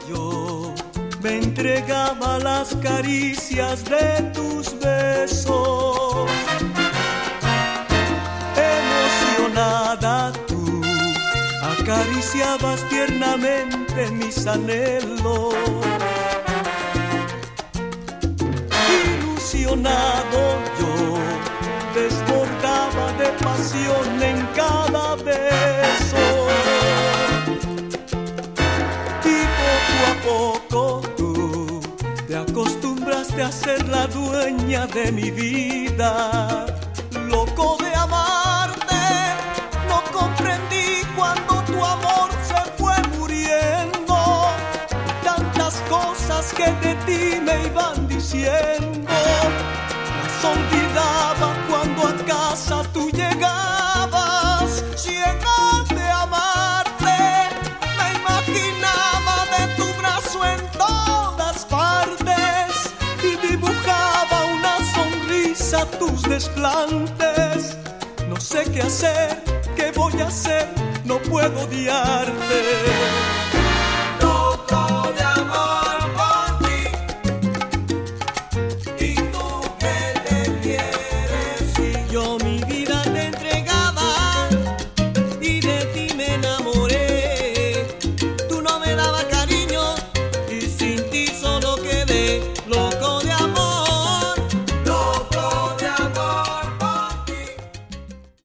yo me entregaba a las caricias de tus besos. Emocionada tú acariciabas tiernamente mis anhelos. Ilusionado yo desbordaba de pasión en cada beso. Y poco a poco tú te acostumbraste a ser la dueña de mi vida. Loco de amarte, no comprendí cuando tu amor se fue muriendo. Tantas cosas que de ti me iban diciendo, las olvidaba cuando a casa tú llegabas. Ciega de amarte, me imaginaba de tu brazo en todas partes y dibujaba una sonrisa a tus desplantes. No sé qué hacer, qué voy a hacer, no puedo odiarte.